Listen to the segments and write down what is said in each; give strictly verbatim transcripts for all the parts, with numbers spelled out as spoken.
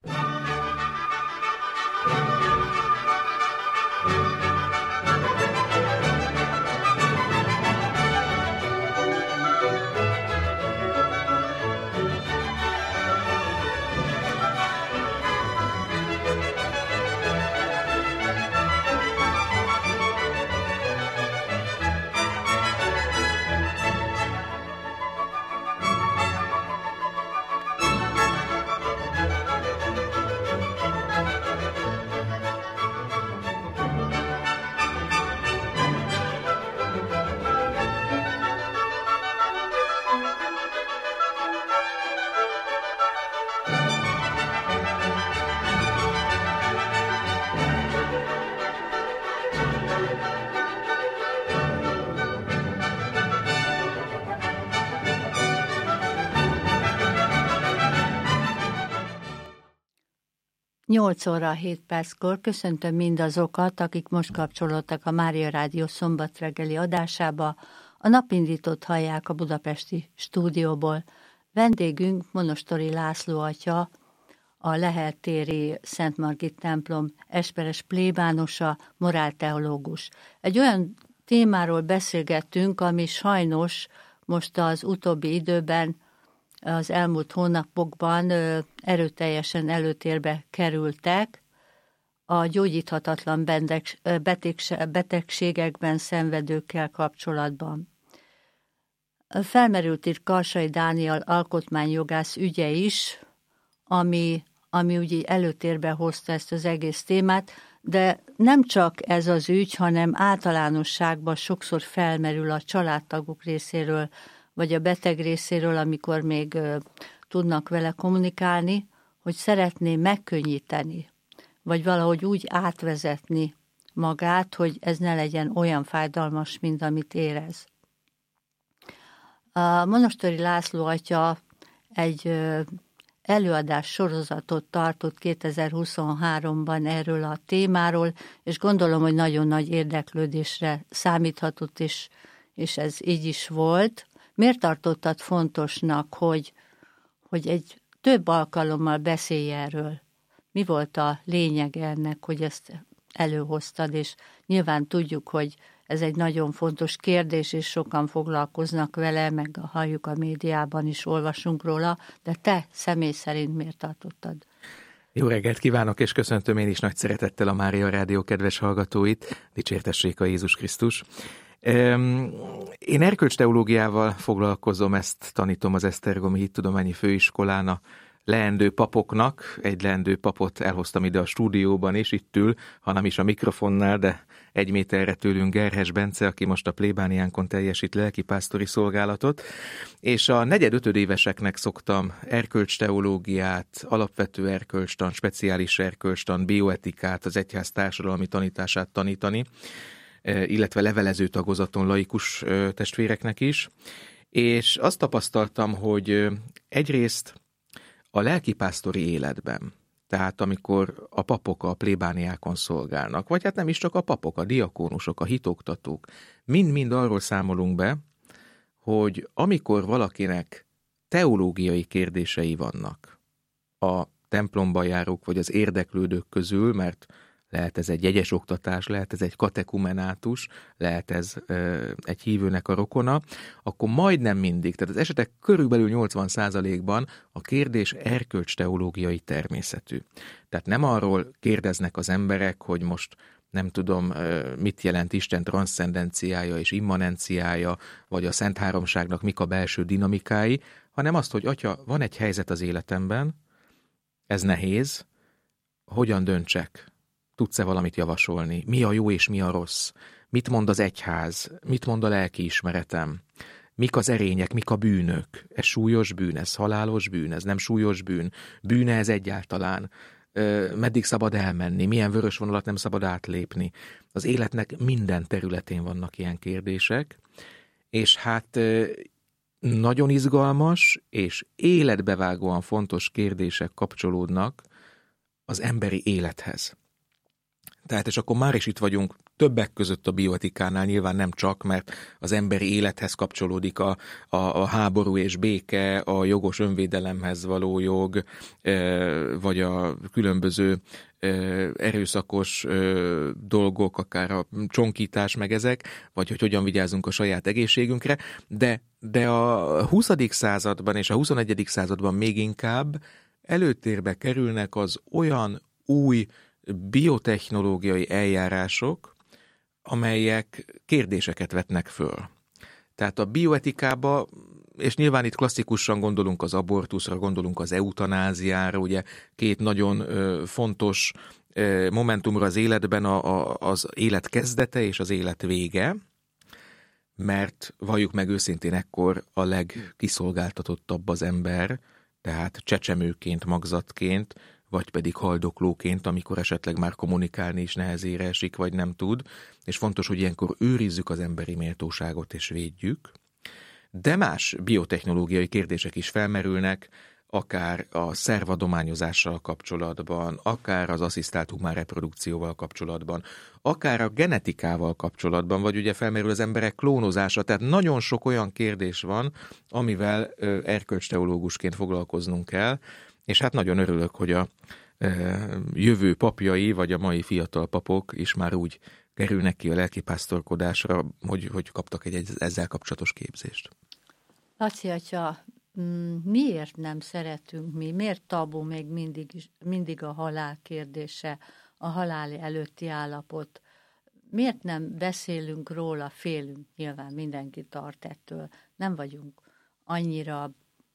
nyolc óra hét perckor köszöntöm mindazokat, akik most kapcsolódtak a Mária Rádió szombat reggeli adásába. A napindítót hallják a budapesti stúdióból. Vendégünk Monostori László atya, a Lehel téri Szent Margit templom esperes plébánosa, morálteológus. Egy olyan témáról beszélgettünk, ami sajnos most az utóbbi időben, az elmúlt hónapokban erőteljesen előtérbe kerültek a gyógyíthatatlan betegségekben szenvedőkkel kapcsolatban. Felmerült itt Karsai Dániel alkotmányjogász ügye is, ami, ami ugye előtérbe hozta ezt az egész témát, de nem csak ez az ügy, hanem általánosságban sokszor felmerül a családtagok részéről, vagy a beteg részéről, amikor még uh, tudnak vele kommunikálni, hogy szeretné megkönnyíteni, vagy valahogy úgy átvezetni magát, hogy ez ne legyen olyan fájdalmas, mint amit érez. A Monostori László atya egy uh, előadás sorozatot tartott kétezer-huszonháromban erről a témáról, és gondolom, hogy nagyon nagy érdeklődésre számíthatott, és, és ez így is volt. Miért tartottad fontosnak, hogy, hogy egy több alkalommal beszélj erről? Mi volt a lényeg ennek, hogy ezt előhoztad, és nyilván tudjuk, hogy ez egy nagyon fontos kérdés, és sokan foglalkoznak vele, meg halljuk a médiában is, olvasunk róla, de te személy szerint miért tartottad? Jó reggelt kívánok, és köszöntöm én is nagy szeretettel a Mária Rádió kedves hallgatóit, dicsértessék a Jézus Krisztus. Én erkölcsteológiával foglalkozom, ezt tanítom az Esztergomi Hittudományi Főiskolán a leendő papoknak. Egy leendő papot elhoztam ide a stúdióban, és itt ül, hanem is a mikrofonnál, de egy méterre tőlünk Gerhes Bence, aki most a plébániánkon teljesít lelkipásztori szolgálatot, és a negyed-ötödéveseknek szoktam erkölcsteológiát, alapvető erkölcstan, speciális erkölcstan, bioetikát, az egyház társadalmi tanítását tanítani, illetve levelező tagozaton laikus testvéreknek is, és azt tapasztaltam, hogy egyrészt a lelkipásztori életben, tehát amikor a papok a plébániákon szolgálnak, vagy hát nem is csak a papok, a diakónusok, a hitoktatók, mind-mind arról számolunk be, hogy amikor valakinek teológiai kérdései vannak a templomba járók, vagy az érdeklődők közül, mert lehet ez egy jegyes oktatás, lehet ez egy katekumenátus, lehet ez ö, egy hívőnek a rokona, akkor majdnem mindig, tehát az esetek körülbelül nyolcvan százalékban a kérdés erkölcsteológiai természetű. Tehát nem arról kérdeznek az emberek, hogy most nem tudom, mit jelent Isten transzcendenciája és immanenciája, vagy a Szent Háromságnak mik a belső dinamikái, hanem azt, hogy atya, van egy helyzet az életemben, ez nehéz, hogyan döntsek? Tudsz-e valamit javasolni? Mi a jó és mi a rossz? Mit mond az egyház? Mit mond a lelkiismeretem? Mik az erények, mik a bűnök? Ez súlyos bűn, ez halálos bűn, ez nem súlyos bűn? Bűne ez egyáltalán? Meddig szabad elmenni? Milyen vörös vonalat nem szabad átlépni? Az életnek minden területén vannak ilyen kérdések, és hát nagyon izgalmas és életbevágóan fontos kérdések kapcsolódnak az emberi élethez. Tehát, és akkor már is itt vagyunk többek között a bioetikánál, nyilván nem csak, mert az emberi élethez kapcsolódik a, a, a háború és béke, a jogos önvédelemhez való jog, vagy a különböző erőszakos dolgok, akár a csonkítás meg ezek, vagy hogy hogyan vigyázzunk a saját egészségünkre, de, de a huszadik században és a huszonegyedik században még inkább előtérbe kerülnek az olyan új biotechnológiai eljárások, amelyek kérdéseket vetnek föl. Tehát a bioetikába, és nyilván itt klasszikusan gondolunk az abortuszra, gondolunk az eutanáziára, ugye két nagyon ö, fontos ö, momentumra az életben a, a, az élet kezdete és az élet vége, mert valljuk meg őszintén, ekkor a legkiszolgáltatottabb az ember, tehát csecsemőként, magzatként, vagy pedig haldoklóként, amikor esetleg már kommunikálni is nehezére esik, vagy nem tud, és fontos, hogy ilyenkor őrizzük az emberi méltóságot és védjük. De más biotechnológiai kérdések is felmerülnek, akár a szervadományozással kapcsolatban, akár az asszisztált humán reprodukcióval kapcsolatban, akár a genetikával kapcsolatban, vagy ugye felmerül az emberek klónozása, tehát nagyon sok olyan kérdés van, amivel erkölcsteológusként foglalkoznunk kell, és hát nagyon örülök, hogy a jövő papjai, vagy a mai fiatal papok is már úgy kerülnek ki a lelkipásztorkodásra, hogy, hogy kaptak egy ezzel kapcsolatos képzést. Laci atya, miért nem szeretünk mi, miért tabu még mindig, mindig a halál kérdése, a halál előtti állapot? Miért nem beszélünk róla, félünk? Nyilván mindenki tart ettől. Nem vagyunk annyira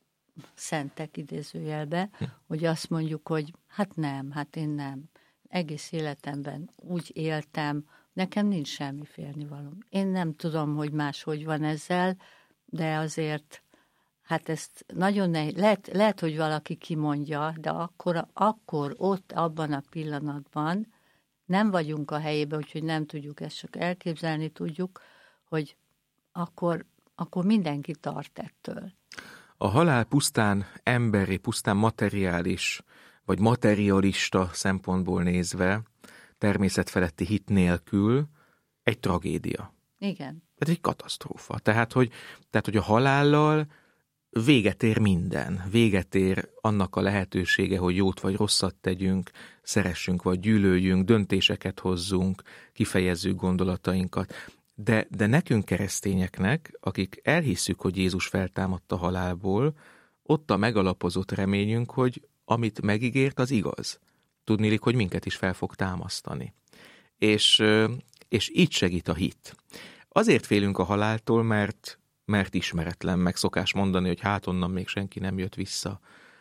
szentek idézőjelbe, hm. hogy azt mondjuk, hogy hát nem, hát én nem. Egész életemben úgy éltem, nekem nincs semmi félnivalóm. Én nem tudom, hogy máshogy van ezzel, de azért, hát ezt nagyon nehéz, lehet, lehet, hogy valaki kimondja, de akkor, akkor ott, abban a pillanatban nem vagyunk a helyében, úgyhogy nem tudjuk ezt, csak elképzelni tudjuk, hogy akkor, akkor mindenki tart ettől. A halál pusztán emberi, pusztán materiális, vagy materialista szempontból nézve, természetfeletti hit nélkül egy tragédia. Igen. Ez egy katasztrófa. Tehát hogy, tehát, hogy a halállal véget ér minden. Véget ér annak a lehetősége, hogy jót vagy rosszat tegyünk, szeressünk vagy gyűlöljünk, döntéseket hozzunk, kifejezzük gondolatainkat. De, de nekünk keresztényeknek, akik elhisszük, hogy Jézus feltámadt a halálból, ott a megalapozott reményünk, hogy amit megígért, az igaz. Tudniillik, hogy minket is fel fog támasztani. És, és így segít a hit. Azért félünk a haláltól, mert, mert ismeretlen, meg szokás mondani, hogy hát onnan még senki nem jött vissza.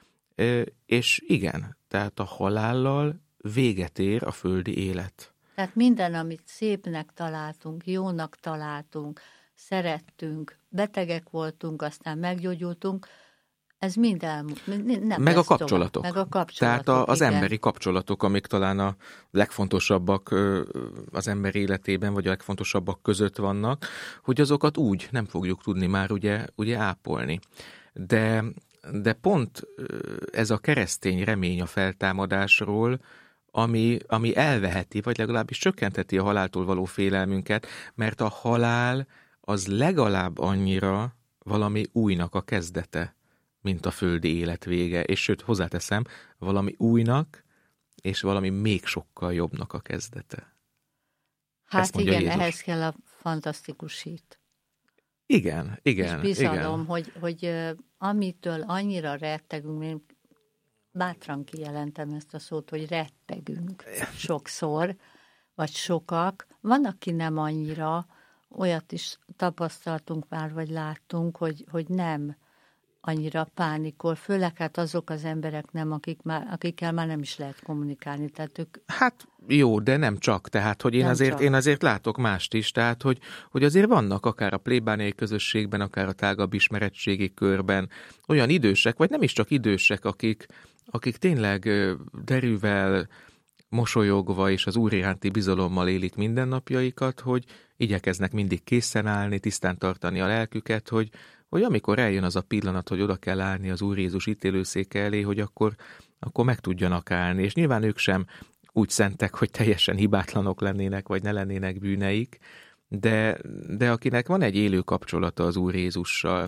És igen, tehát a halállal véget ér a földi élet. Tehát minden, amit szépnek találtunk, jónak találtunk, szerettünk, betegek voltunk, aztán meggyógyultunk, ez mind elmúlt. Nem meg, a kapcsolatok. meg a kapcsolatok. Tehát a, az igen. emberi kapcsolatok, amik talán a legfontosabbak az ember életében, vagy a legfontosabbak között vannak, hogy azokat úgy nem fogjuk tudni már ugye, ugye ápolni. De, de pont ez a keresztény remény a feltámadásról, ami, ami elveheti, vagy legalábbis csökkentheti a haláltól való félelmünket, mert a halál az legalább annyira valami újnak a kezdete, mint a földi élet vége, és sőt, hozzáteszem, valami újnak, és valami még sokkal jobbnak a kezdete. Hát igen, Jézus. Ehhez kell a fantasztikus hit. Igen, igen. És bizalom, igen. Hogy, hogy amitől annyira rettegünk, én bátran kijelentem ezt a szót, hogy rettegünk sokszor, vagy sokak. Van, aki nem annyira, olyat is tapasztaltunk már, vagy láttunk, hogy, hogy nem annyira pánikol, főleg hát azok az emberek nem, akik már, akikkel már nem is lehet kommunikálni. Tehát ők... Hát jó, de nem csak. Tehát, hogy én azért, én azért látok mást is. Tehát, hogy, hogy azért vannak akár a plébániai közösségben, akár a tágabb ismeretségi körben olyan idősek, vagy nem is csak idősek, akik, akik tényleg derűvel, mosolyogva és az Úr iránti bizalommal élik mindennapjaikat, hogy igyekeznek mindig készen állni, tisztán tartani a lelküket, hogy, hogy amikor eljön az a pillanat, hogy oda kell állni az Úr Jézus ítélőszéke elé, hogy akkor, akkor meg tudjanak állni. És nyilván ők sem úgy szentek, hogy teljesen hibátlanok lennének, vagy ne lennének bűneik, de, de akinek van egy élő kapcsolata az Úr Jézussal,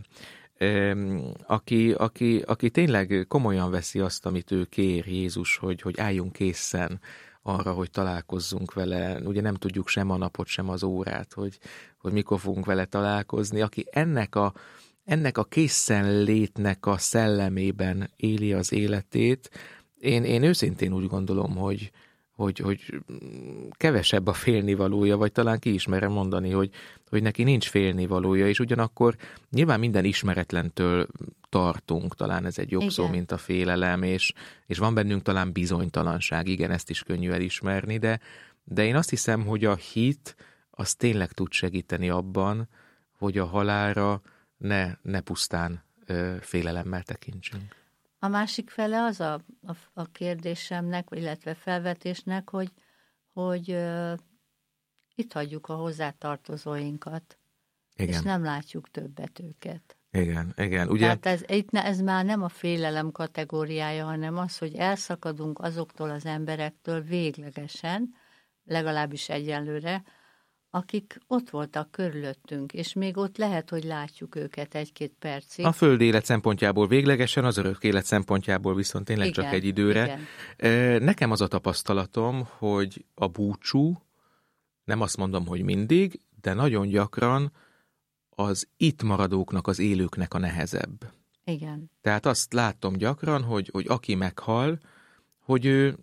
aki, aki, aki tényleg komolyan veszi azt, amit ő kér, Jézus, hogy, hogy álljunk készen arra, hogy találkozzunk vele. Ugye nem tudjuk sem a napot, sem az órát, hogy, hogy mikor fogunk vele találkozni. Aki ennek a, ennek a készenlétnek a szellemében éli az életét, én, én őszintén úgy gondolom, hogy, hogy, hogy kevesebb a félnivalója, vagy talán ki is merem mondani, hogy, hogy neki nincs félnivalója, és ugyanakkor nyilván minden ismeretlentől tartunk, talán ez egy jobb szó, mint a félelem, és, és van bennünk talán bizonytalanság, igen, ezt is könnyű elismerni, de, de én azt hiszem, hogy a hit az tényleg tud segíteni abban, hogy a halálra ne, ne pusztán ö, félelemmel tekintsünk. A másik fele az a, a, a kérdésemnek, illetve felvetésnek, hogy, hogy uh, itt hagyjuk a hozzátartozóinkat, igen. És nem látjuk többet őket. Igen, igen. Ugye... Tehát ez, ez már nem a félelem kategóriája, hanem az, hogy elszakadunk azoktól az emberektől véglegesen, legalábbis egyenlőre, akik ott voltak körülöttünk, és még ott lehet, hogy látjuk őket egy-két percig. A földi élet szempontjából véglegesen, az örök élet szempontjából viszont tényleg igen, csak egy időre. Igen. Nekem az a tapasztalatom, hogy a búcsú, nem azt mondom, hogy mindig, de nagyon gyakran az itt maradóknak, az élőknek a nehezebb. Igen. Tehát azt látom gyakran, hogy, hogy aki meghal, hogy ő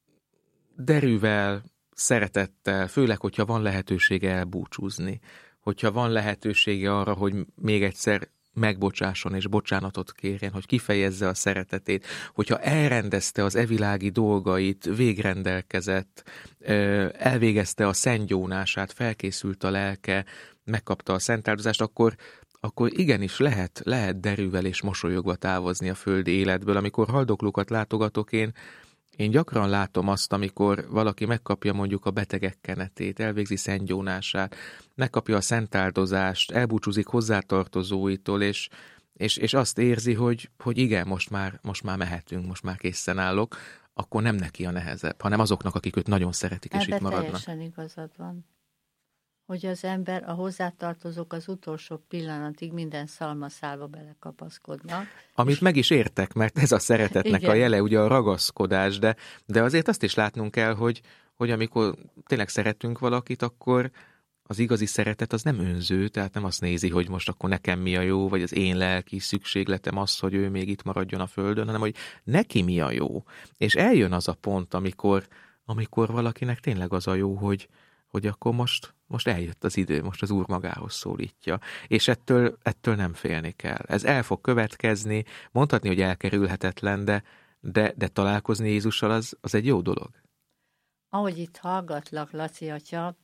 derűvel, szeretettel, főleg, hogyha van lehetősége elbúcsúzni, hogyha van lehetősége arra, hogy még egyszer megbocsásson és bocsánatot kérjen, hogy kifejezze a szeretetét, hogyha elrendezte az evilági dolgait, végrendelkezett, elvégezte a szentgyónását, felkészült a lelke, megkapta a szentáldozást, akkor, akkor igenis lehet, lehet derűvel és mosolyogva távozni a földi életből. Amikor haldoklókat látogatok, én Én gyakran látom azt, amikor valaki megkapja mondjuk a betegek kenetét, elvégzi szentgyónását, megkapja a szentáldozást, elbúcsúzik hozzátartozóitól, és, és, és azt érzi, hogy, hogy igen, most már, most már mehetünk, most már készen állok, akkor nem neki a nehezebb, hanem azoknak, akik őt nagyon szeretik, és ebbe itt maradnak. Teljesen igazad van, hogy az ember, a hozzátartozók az utolsó pillanatig minden szalmaszálba belekapaszkodnak. Amit és... meg is értek, mert ez a szeretetnek igen. a jele, ugye a ragaszkodás, de, de azért azt is látnunk kell, hogy, hogy amikor tényleg szeretünk valakit, akkor az igazi szeretet az nem önző, tehát nem azt nézi, hogy most akkor nekem mi a jó, vagy az én lelki szükségletem az, hogy ő még itt maradjon a földön, hanem hogy neki mi a jó. És eljön az a pont, amikor, amikor valakinek tényleg az a jó, hogy hogy akkor most, most eljött az idő, most az Úr magához szólítja. És ettől, ettől nem félni kell. Ez el fog következni, mondhatni, hogy elkerülhetetlen, de, de, de találkozni Jézussal az, az egy jó dolog. Ahogy itt hallgatlak, Laci atya,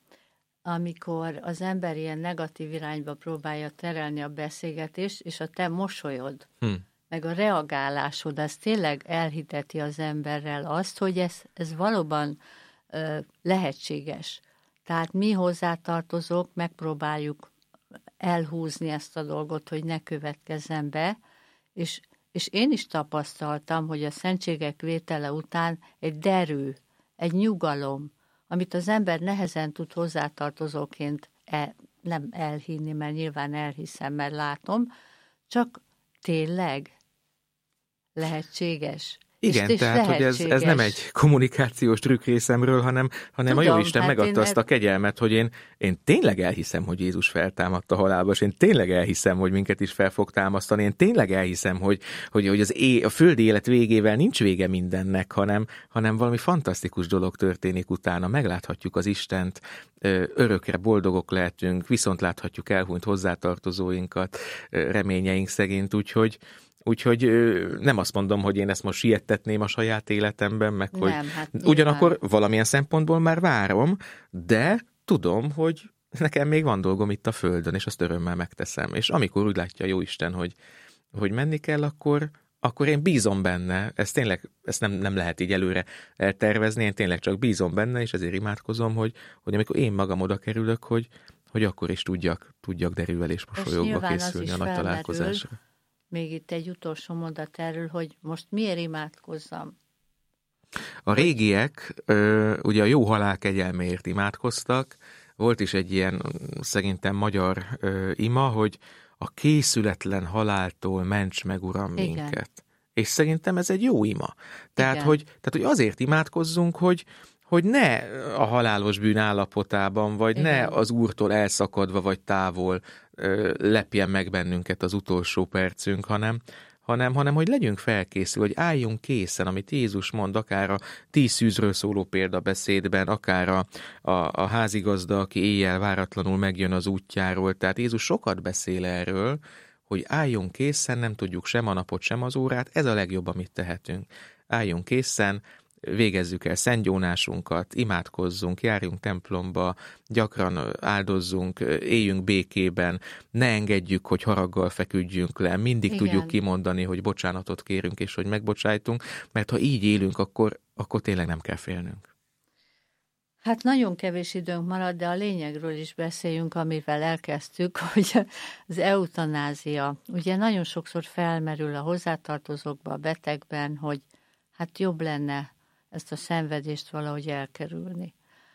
amikor az ember ilyen negatív irányba próbálja terelni a beszélgetést, és a te mosolyod, hm. meg a reagálásod, az tényleg elhiteti az emberrel azt, hogy ez, ez valóban ö, lehetséges. Tehát mi hozzátartozók megpróbáljuk elhúzni ezt a dolgot, hogy ne következzen be, és, és én is tapasztaltam, hogy a szentségek vétele után egy derű, egy nyugalom, amit az ember nehezen tud hozzátartozóként el, nem elhinni, mert nyilván elhiszem, mert látom, csak tényleg lehetséges. Igen, és tehát, hogy ez, ez nem egy kommunikációs trükk részemről, hanem, hanem Tudom, a Jóisten hát megadta azt a kegyelmet, hogy én, én tényleg elhiszem, hogy Jézus feltámadt a halálba, és én tényleg elhiszem, hogy minket is fel fog támasztani, én tényleg elhiszem, hogy, hogy, hogy az é, a földi élet végével nincs vége mindennek, hanem, hanem valami fantasztikus dolog történik utána, megláthatjuk az Istent, örökre boldogok lehetünk, viszont láthatjuk elhunyt hozzátartozóinkat reményeink szerint, úgyhogy Úgyhogy nem azt mondom, hogy én ezt most siettetném a saját életemben, meg hogy nem, hát ugyanakkor valamilyen szempontból már várom, de tudom, hogy nekem még van dolgom itt a földön, és azt örömmel megteszem. És amikor úgy látja Jóisten, hogy, hogy menni kell, akkor, akkor én bízom benne, ezt tényleg ezt nem, nem lehet így előre eltervezni, én tényleg csak bízom benne, és ezért imádkozom, hogy, hogy amikor én magam oda kerülök, hogy, hogy akkor is tudjak, tudjak derűvel és mosolyogva készülni a nagy találkozásra. Még itt egy utolsó mondat erről, hogy most miért imádkozzam? A régiek ugye a jó halál kegyelméért imádkoztak. Volt is egy ilyen szerintem magyar ima, hogy a készületlen haláltól ments meg, Uram, Igen. minket. És szerintem ez egy jó ima. Tehát, hogy, tehát hogy azért imádkozzunk, hogy, hogy ne a halálos bűn állapotában, vagy Igen. ne az Úrtól elszakadva, vagy távol lepjen meg bennünket az utolsó percünk, hanem, hanem, hanem hogy legyünk felkészül, hogy álljunk készen, amit Jézus mond, akár a tíz szűzről szóló példabeszédben, akár a, a, a házigazda, aki éjjel váratlanul megjön az útjáról. Tehát Jézus sokat beszél erről, hogy álljunk készen, nem tudjuk sem a napot, sem az órát, ez a legjobb, amit tehetünk. Álljunk készen, végezzük el szentgyónásunkat, imádkozzunk, járjunk templomba, gyakran áldozzunk, éljünk békében, ne engedjük, hogy haraggal feküdjünk le, mindig Igen. tudjuk kimondani, hogy bocsánatot kérünk, és hogy megbocsájtunk, mert ha így élünk, akkor, akkor tényleg nem kell félnünk. Hát nagyon kevés időnk marad, de a lényegről is beszéljünk, amivel elkezdtük, hogy az eutanázia. Ugye nagyon sokszor felmerül a hozzátartozókba, a betegben, hogy hát jobb lenne ezt a szenvedést valahogy elkerülni.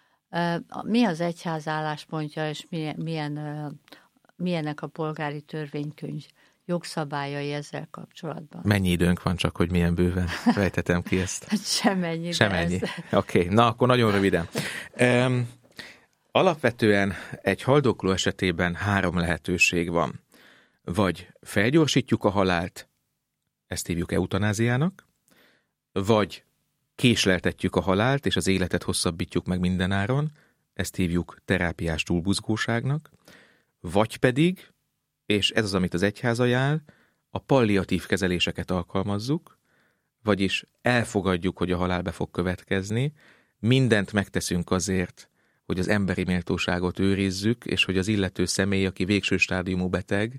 Mi az egyház álláspontja, és milyen, milyen, milyenek a polgári törvénykönyv jogszabályai ezzel kapcsolatban? Mennyi időnk van csak, hogy milyen bőven fejtetem ki ezt? Semennyi. Semennyi. Oké, okay. Na akkor nagyon röviden. Um, alapvetően egy haldokló esetében három lehetőség van. Vagy felgyorsítjuk a halált, ezt hívjuk eutanáziának, vagy késleltetjük a halált, és az életet hosszabbítjuk meg mindenáron, ezt hívjuk terápiás túlbuzgóságnak, vagy pedig, és ez az, amit az egyház ajánl, a palliatív kezeléseket alkalmazzuk, vagyis elfogadjuk, hogy a halál be fog következni, mindent megteszünk azért, hogy az emberi méltóságot őrizzük, és hogy az illető személy, aki végső stádiumú beteg,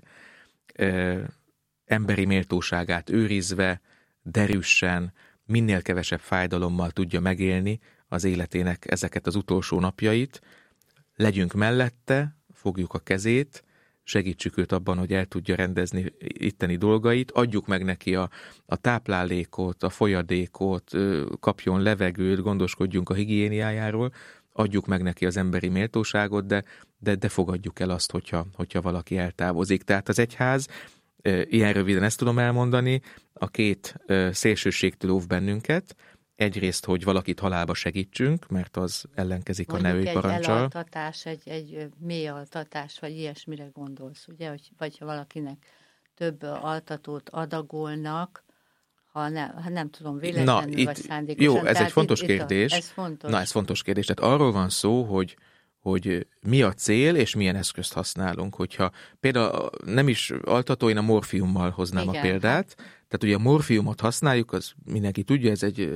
ö, emberi méltóságát őrizve, derűsen, minél kevesebb fájdalommal tudja megélni az életének ezeket az utolsó napjait. Legyünk mellette, fogjuk a kezét, segítsük őt abban, hogy el tudja rendezni itteni dolgait, adjuk meg neki a, a táplálékot, a folyadékot, kapjon levegőt, gondoskodjunk a higiéniájáról, adjuk meg neki az emberi méltóságot, de, de, de fogadjuk el azt, hogyha, hogyha valaki eltávozik. Tehát az egyház, ilyen röviden ezt tudom elmondani, a két szélsőségtől óv bennünket. Egyrészt, hogy valakit halálba segítsünk, mert az ellenkezik Mondjuk a nevű parancsal. Mondjuk egy elaltatás, egy, egy mély altatás, vagy ilyesmire gondolsz, ugye? Hogy, vagy ha valakinek több altatót adagolnak, ha, ne, ha nem tudom, véletlenül Na, vagy itt, szándékosan. jó, ez Tehát egy fontos itt, kérdés. Itt a, ez fontos. Na, ez fontos kérdés. Tehát arról van szó, hogy hogy mi a cél, és milyen eszközt használunk. Hogyha például nem is altató, én a morfiummal hoznám Igen, a példát. Hát. Tehát ugye a morfiumot használjuk, az mindenki tudja, ez egy